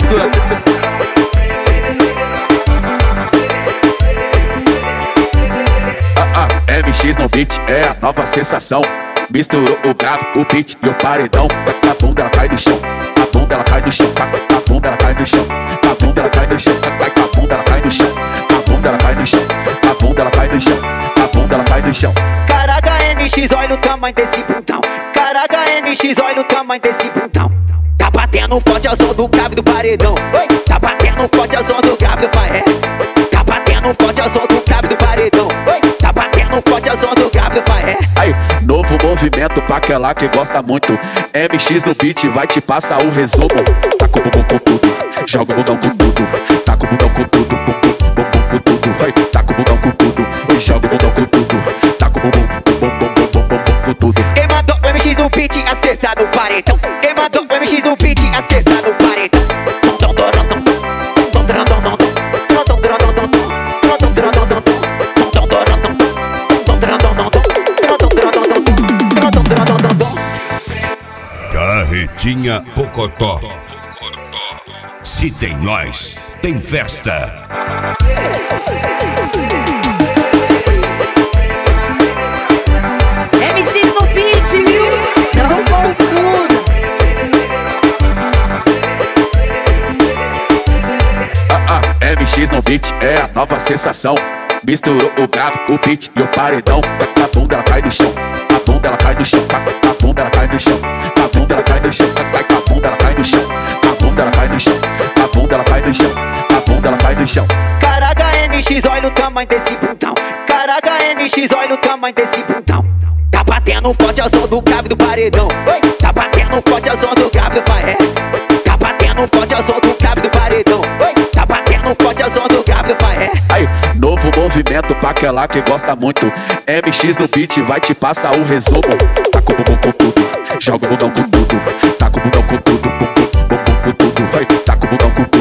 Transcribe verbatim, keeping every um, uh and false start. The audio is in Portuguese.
isso. Ah, ah, M X no beat é a nova sensação. Misturou o grave, o beat e o paredão. A bunda ela cai no chão, a bunda ela cai no chão, a bunda ela cai no chão, a bunda ela cai no chão, a bunda ela cai no chão, a bunda ela cai no chão, a bunda ela cai no chão, a bunda ela cai no chão. Caraca, M X, olha o tamanho desse bundão. Caraca, M X, olha o tamanho desse bundão. Tá batendo forte ao som do grave do paredão. Oi, tá batendo forte ao som do grave do paredão. Tá batendo forte ao som do grave do paredão. Oi, tá batendo forte ao som do grave do paredão. Aí, novo movimento pra aquela que gosta muito. M X no beat vai te passar o resumo. Tá com o bumbum com tudo, joga o bundão com tudo. Tá com o bundão com tudo, bumbum, bumbum com tudo. Aí, tá com o bundão com tudo, oi, joga o bundão com tudo. Tá com o bumbum, bumbum, bumbum, bumbum com tudo. Quem mandou o M X no beat acertar no paredão? Quem mandou o M X no beat acertar no paredão? Carretinha Pocotó. Se tem nós, tem festa. M X no beat, viu? Não confunda. Ah, ah, M X no beat é a nova sensação. Misturou o grave, o beat e o paredão. A bunda ela cai no chão, a bunda ela cai no chão, a bunda ela cai no chão, a bunda ela cai no chão, a bunda ela cai no chão, a bunda ela cai no chão, a bunda ela cai no chão, a bunda ela cai no chão. Caraca, M X, olha o tamanho desse bundão. Caraca, M X, olha o tamanho desse bundão. Tá batendo forte ao som do grave do paredão. Oi, tá batendo forte ao som do grave do paredão. Tá batendo forte ao som do grave do paredão. Oi, tá batendo forte ao som do grave do paredão. Aí, novo movimento pra aquela que gosta muito. M X no beat vai te passar o resumo. Tá com o bumbum com tudo, joga o bundão com tudo. Tá com o bundão com tudo, bumbum, bumbum com tudo. Aí, tá com o bundão com tudo.